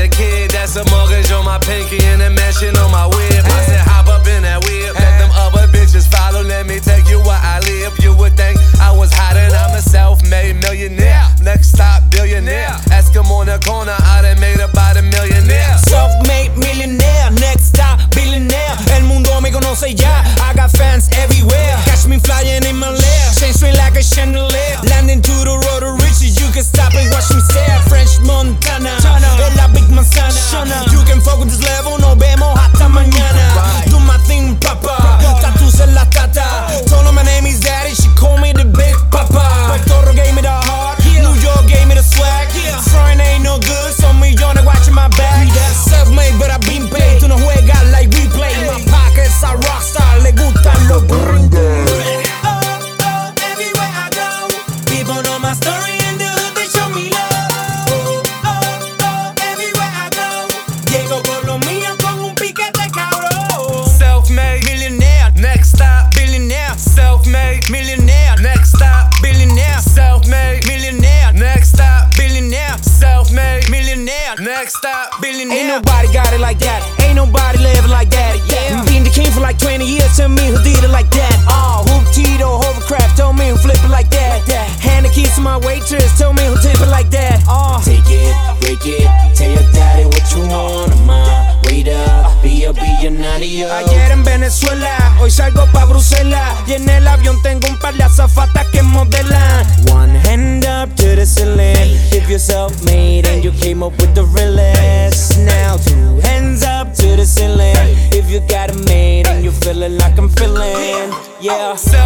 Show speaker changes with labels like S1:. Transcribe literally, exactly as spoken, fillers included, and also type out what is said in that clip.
S1: a kid. That's a mortgage on my pinky and a mansion on my whip. I said hop up in that whip, let them other bitches follow. Let me take you where I live. You would think I was hot and I'm a self-made millionaire. Next stop, billionaire. Ask him on the corner, I done made about a millionaire.
S2: Self-made millionaire, next stop, billionaire. El mundo me conoce ya, I got fans everywhere. Catch me flying in my lair, chain swing like a chandelier. Landing to the road to riches, you can stop and watch me stare. French Montana, en la Big Manzana. You can fuck with this level, nos vemos hasta mañana. Do my thing, papa, tattoos en la tata. Told her my name is daddy, she call me the big papa. Puerto gave me the heart, New York gave me the swag. Foreign ain't no good, so millones watching my back. Self-made, but I've been paid. Tú no juegas like replay. My pockets are rockstar, le gustan los gringos. Oh, oh, everywhere I go, people know my story and the hood, they show me love. Oh, oh, oh, everywhere I go, llego con lo mío con un piquete cabrón.
S1: Self-made
S2: Millionaire,
S1: next stop,
S2: billionaire.
S1: self-made
S2: Millionaire,
S1: next stop,
S2: billionaire.
S1: self-made
S2: Millionaire,
S1: next stop,
S2: billionaire.
S1: self-made
S2: Millionaire,
S1: next stop,
S2: billionaire. Ain't nobody got it like that. Ain't nobody living like that. Yeah. Been the king for like twenty years. Tell me who did it like that. Oh, who Tito hovercraft. Tell me who flip it like that. Hand the keys to my waitress. Tell me who tip it like that. Oh,
S3: take it, break it. Tell your daddy what you want. I'm on way up, be a billonario.
S2: ayer en Venezuela, hoy salgo pa' Bruselas. Y en el avión tengo un par de azafatas que modelan. One hand up to the ceiling. If you're self-made and you came up with the realest. Now two hands up to the ceiling. If you got it made and you feeling like I'm feeling. Yeah.